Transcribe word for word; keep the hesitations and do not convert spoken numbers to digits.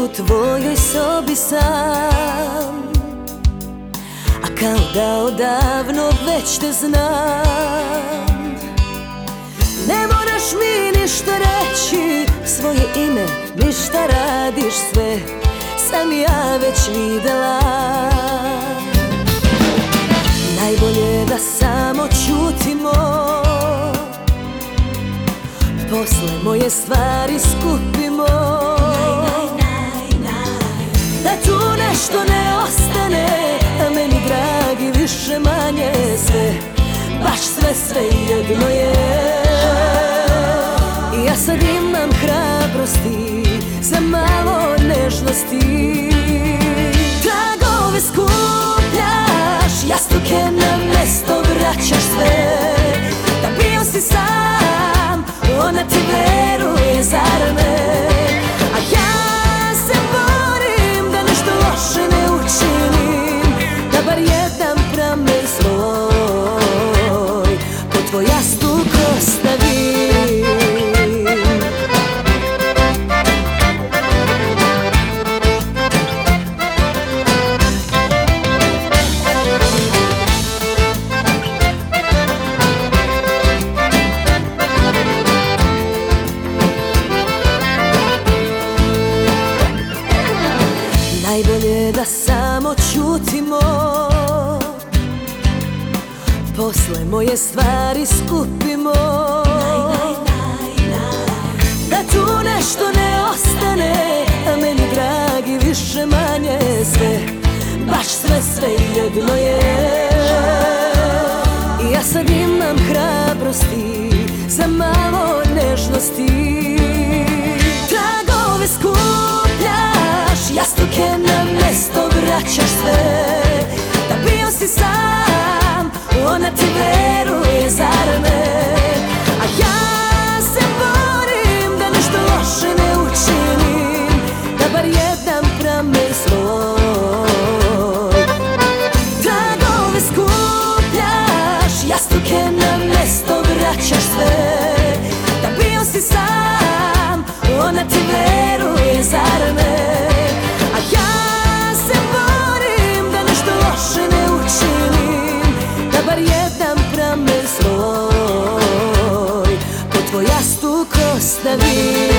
u tvojoj sobi sam, a kao da odavno već te znam. Ne moraš mi ništa reći, svoje ime, ništa radiš sve, sam ja već videla. Najbolje da samo čutimo, posle moje stvari skupimo. Da tu nešto ne ostane, a meni dragi više manje sve, baš sve sve jedno je. Ja sad imam hrabrosti za malo nežnosti. Tragove skupljaš, jastuke na mesto vraćaš sve. Da bio si sam, ona ti veruje, zar ne? A ja se borim da nešto loše ne učinim, da bar jedan pramen svoj pod tvoj jastuk ostavim. Najbolje da samo čutimo, posle moje stvari skupimo. Da tu nešto ne ostane, a meni dragi više manje sve, baš sve sve jedno je. Ja sad imam hrabrosti za malo nežnosti. Tragove skupljaš, jastuke na mesto vraćaš sve. Da bio si sam, ona ti veruje, zar ne? A ja se borim da nešto loše ne učinim, da bar jedan pramen svoj. Tragove skupljaš, jastuke na mesto vraćaš sve. Da bio si sam, ona ti veruje, zar ne? A ja se borim da nešto loše ne učinim, da bar jedan pramen svoj pod tvoj jastuk ostavim.